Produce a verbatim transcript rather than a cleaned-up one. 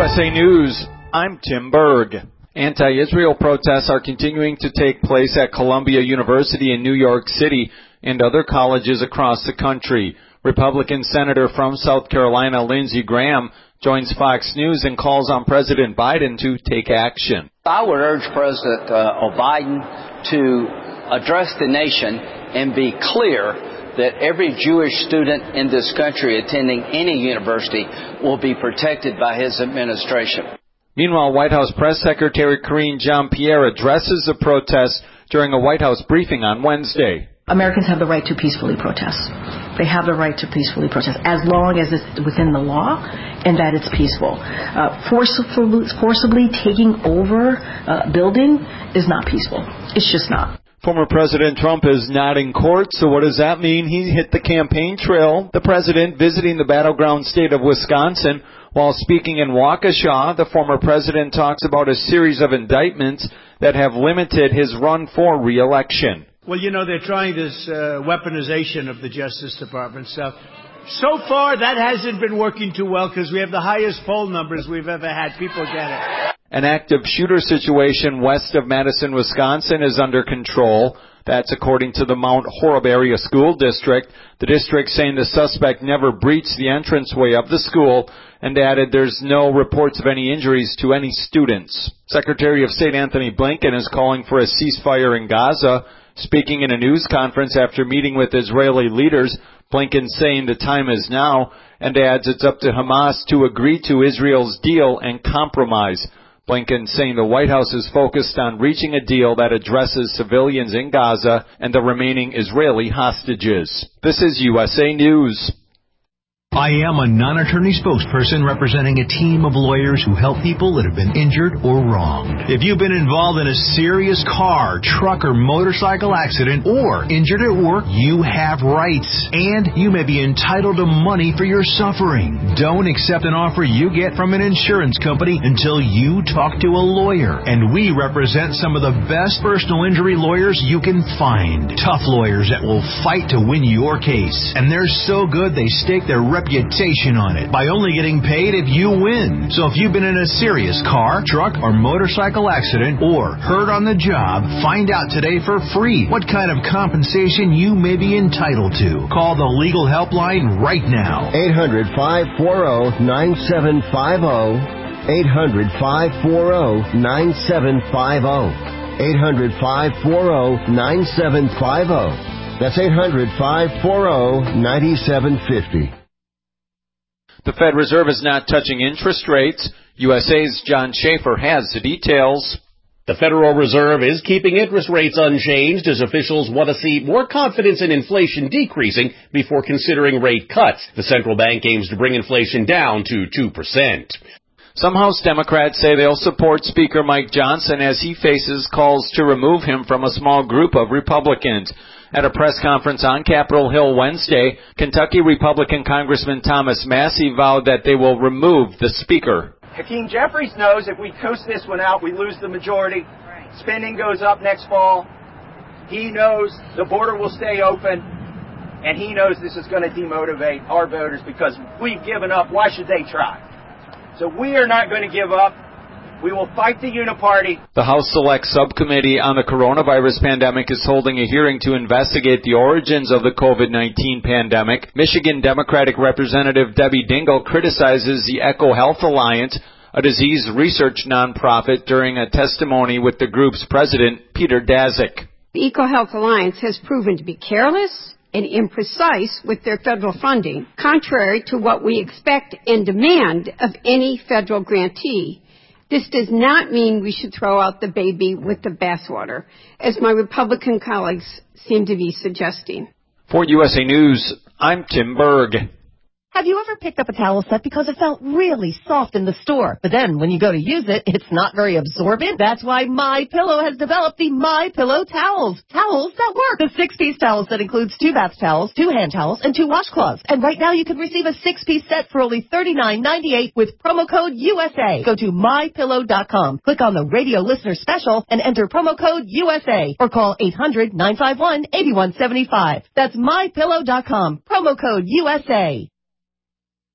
S A News, I'm Tim Berg. Anti-Israel protests are continuing to take place at Columbia University in New York City and other colleges across the country. Republican Senator from South Carolina, Lindsey Graham, joins Fox News and calls on President Biden to take action. I would urge President uh, Biden to address the nation and be clear that every Jewish student in this country attending any university will be protected by his administration. Meanwhile, White House Press Secretary Karine Jean-Pierre addresses the protests during a White House briefing on Wednesday. Americans have the right to peacefully protest. They have the right to peacefully protest as long as it's within the law and that it's peaceful. Uh, forcibly, forcibly taking over a building is not peaceful. It's just not. Former President Trump is not in court, so what does that mean? He hit the campaign trail. The president visiting the battleground state of Wisconsin. While speaking in Waukesha, the former president talks about a series of indictments that have limited his run for re-election. Well, you know, they're trying this uh, weaponization of the Justice Department stuff. So far, that hasn't been working too well because we have the highest poll numbers we've ever had. People get it. An active shooter situation west of Madison, Wisconsin is under control. That's according to the Mount Horeb Area School District. The district saying the suspect never breached the entranceway of the school and added there's no reports of any injuries to any students. Secretary of State Anthony Blinken is calling for a ceasefire in Gaza. Speaking in a news conference after meeting with Israeli leaders, Blinken saying the time is now and adds it's up to Hamas to agree to Israel's deal and compromise. Blinken saying the White House is focused on reaching a deal that addresses civilians in Gaza and the remaining Israeli hostages. This is U S A News. I am a non-attorney spokesperson representing a team of lawyers who help people that have been injured or wronged. If you've been involved in a serious car, truck, or motorcycle accident or injured at work, you have rights, and you may be entitled to money for your suffering. Don't accept an offer you get from an insurance company until you talk to a lawyer, and we represent some of the best personal injury lawyers you can find. Tough lawyers that will fight to win your case, and they're so good they stake their reputation reputation on it by only getting paid if you win. So if you've been in a serious car, truck, or motorcycle accident or hurt on the job, find out today for free what kind of compensation you may be entitled to. Call the legal helpline right now. eight hundred, five four zero, nine seven five zero. eight hundred, five four zero, nine seven five zero. eight hundred, five four zero, nine seven five zero. That's eight hundred, five four zero, nine seven five zero. The Fed Reserve is not touching interest rates. U S A's John Schaefer has the details. The Federal Reserve is keeping interest rates unchanged as officials want to see more confidence in inflation decreasing before considering rate cuts. The central bank aims to bring inflation down to two percent. Some House Democrats say they'll support Speaker Mike Johnson as he faces calls to remove him from a small group of Republicans. At a press conference on Capitol Hill Wednesday, Kentucky Republican Congressman Thomas Massie vowed that they will remove the Speaker. Hakeem Jeffries knows if we coast this one out, we lose the majority. Right. Spending goes up next fall. He knows the border will stay open, and he knows this is going to demotivate our voters because we've given up. Why should they try? So we are not going to give up. We will fight the uniparty. The House Select Subcommittee on the Coronavirus Pandemic is holding a hearing to investigate the origins of the COVID nineteen pandemic. Michigan Democratic Representative Debbie Dingell criticizes the EcoHealth Alliance, a disease research nonprofit, during a testimony with the group's president, Peter Daszak. The EcoHealth Alliance has proven to be careless and imprecise with their federal funding, contrary to what we expect and demand of any federal grantee. This does not mean we should throw out the baby with the bathwater, as my Republican colleagues seem to be suggesting. For U S A News, I'm Tim Berg. Have you ever picked up a towel set because it felt really soft in the store, but then when you go to use it, it's not very absorbent? That's why MyPillow has developed the MyPillow towels. Towels that work. The six-piece towel set includes two bath towels, two hand towels, and two washcloths. And right now you can receive a six-piece set for only thirty-nine ninety-eight with promo code U S A. Go to my pillow dot com, click on the radio listener special, and enter promo code U S A, or call eight hundred, nine five one, eight one seven five. That's my pillow dot com, promo code U S A.